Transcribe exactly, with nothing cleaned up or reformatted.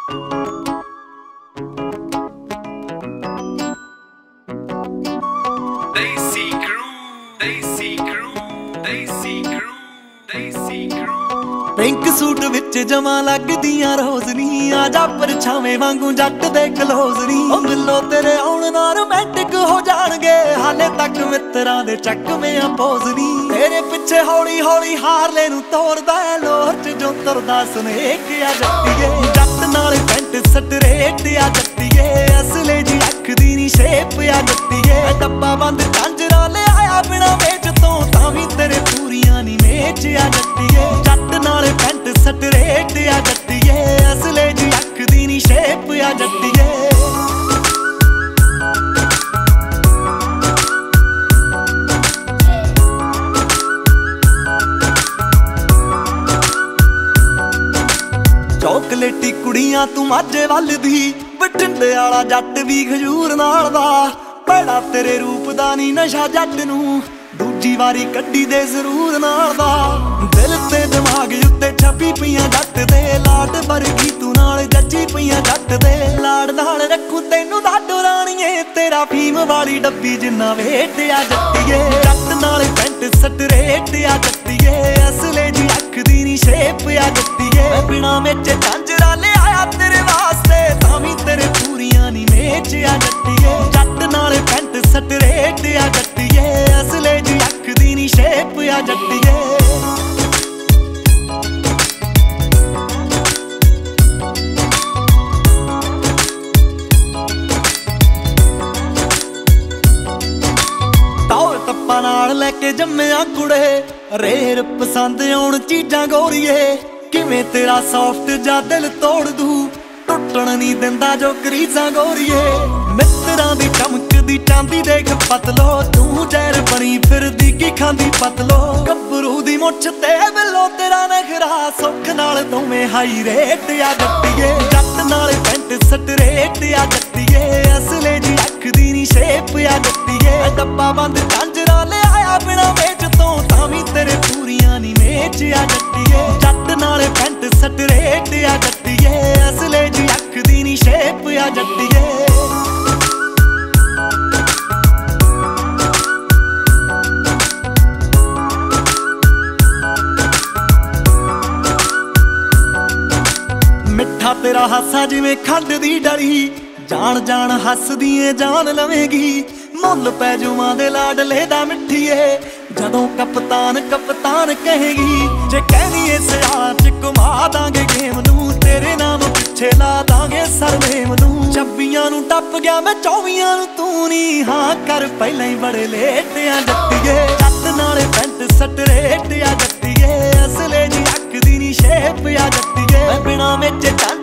pink suit विच जमा लगदियां रोज़नी आ जा परछावें वांगू जट दे क्लोज़नी ओ मिलो तेरे आउण नाल रोमांटिक हो जाणगे हाले तक मित्रां दे चकवें आ पोज़नी तेरे पिछे हौली हौली हारले नूं तोड़दा लोर च जो तरदा सुनेक आ जट्टीए जट नाल पैंट स्ट्रेट आ जट्टीए असले जी अख दी नी शेप आ जट्टीए डब्बा बंद झांजरा ले आया बिना वेच तो तावी तेरे पूरियां नी मेच आ जट्टीए जट नाल पैंट स्ट्रेट आ जट्टीए असले जी अख दी नी शेप आ जट्टीए चॉकलेटी कुड़ियां तू माझे वल दी बठिंडे वाला जट भी खजूर नाल दा बड़ा तेरे रूप दा नी नशा जट नूं दूजी वारी कड्डी दे जरूर नाल दा दिल ते दिमाग उत्ते छपी पईयां जट दे लाड वर्गी तू नाल जच्ची पईयां जट दे लाड नाल रखू तैनू दाडो राणीए तेरा फीम वाली डब्बी जिन्ना वेट आ जट्टीए जट नाल पैंट स्ट्रेट आ जट्टीए असले जी अख दी नी शेप आ जट्टीए बिना मेचे झांजरा ले आया तेरे वास्ते तावी तेरे पूरियां नी मेच आ जट्टीए जट नाल पैंट स्ट्रेट आ जट्टीए असले जी अख दी नी शेप आ जट्टीए नाल लैके जम्मिया कुड़े रेर पसंद आउण चीजां गोरीए किवें तेरा सॉफ्ट जा दिल तोड़ दू टुटण नी दिंदा जो करीज़ां गोरीए मित्रां दी चमकदी चांदी देख पतलो तू जहर बनी फिरदी की खांदी पतलो गब्बरू दी मुछ ते बिलो तेरा नखरा सुख नाल दोवें हाई रेट आ जट्टीए जट नाल पैंट स्ट्रेट आ जट्टीए असले जी अख दी नी शेप आ जट्टीए डब्बा बंद झांजरा ले आया बिना वेच तो तावी तेरे पूरियां नी मेच आ जट्टीए जट नाल पैंट स्ट्रेट आ जट्टीए असले जी अख दी नी शेप आ जट्टीए मिठा तेरा हासा जिवें खंड दी डली जान जान हसदी ए जान लवेगी मुल पै जुमां दे लाडले दा मिठीए जदों कप्तान कप्तान कहेगी जे कहनी इस यार च घुमा दांगे गेम नूं तेरे नाम पिछे ला दांगे सरनेम नूं छब्बियां नूं टप गया मैं चौबियां नूं तू नी हां कर पहलां ही बड़े लेट आ जट्टीए जट नाल पैंट स्ट्रेट आ जट्टीए असले जी अख दी नी शेप आ जट्टीए बिना मेचे